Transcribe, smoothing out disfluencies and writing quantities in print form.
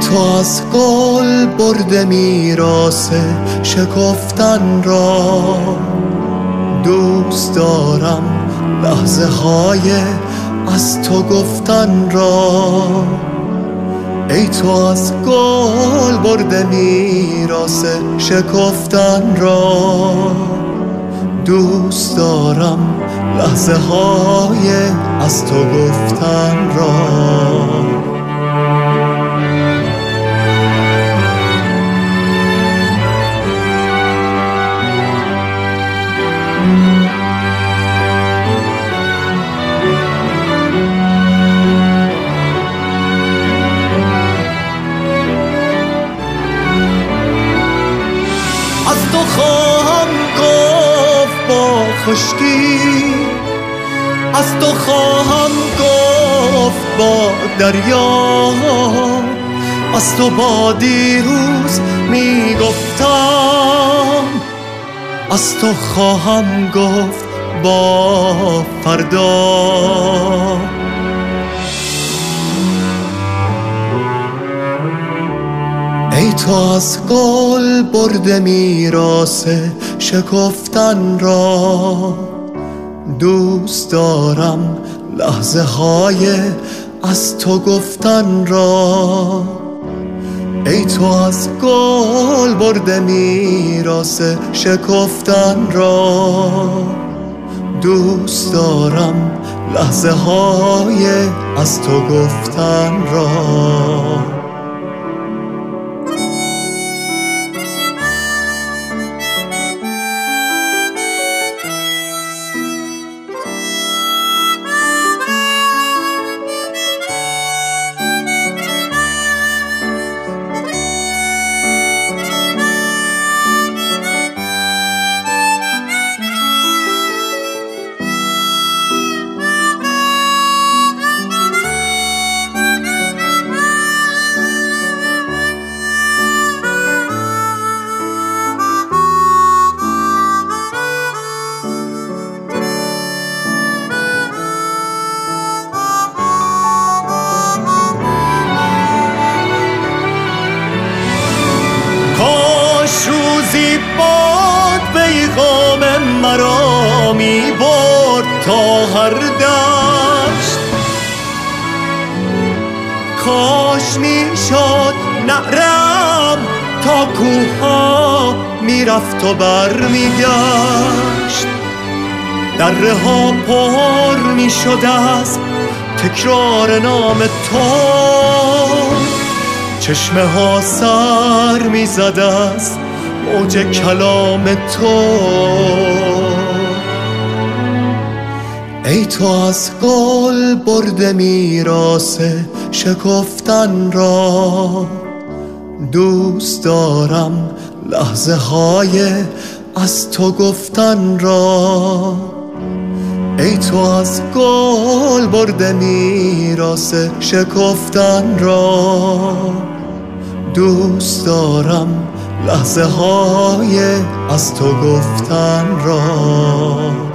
تو از گل برده میراث شکفتن را، دوست دارم لحظه های از تو گفتن را. ای تو از گل برده میراث شکفتن را، دوست دارم لحظه های از تو گفتن را. از تو خواهم گفت با خشکی، از تو خواهم گفت با دریا، از تو با دیروز میگفتم، از تو خواهم گفت با فردا. ای تو از گل برده میراث شکفتن را، دوست دارم لحظه های از تو گفتن را. ای تو از گل برده میراث شکفتن را، دوست دارم لحظه های از تو گفتن را. روزی باد پیغام مرا می برد تا هر دشت، کاش می شد نعرم تا کوها می رفت و بر می گشت. دره ها پر می شد از تکرار نام تو، چشمه ها سر می زد از موج کلام تو. ای تو از گل برده میراث شکفتن را، دوست دارم لحظه های از تو گفتن را. ای تو از گل برده میراث شکفتن را، دوست دارم لحظه های از تو گفتن را.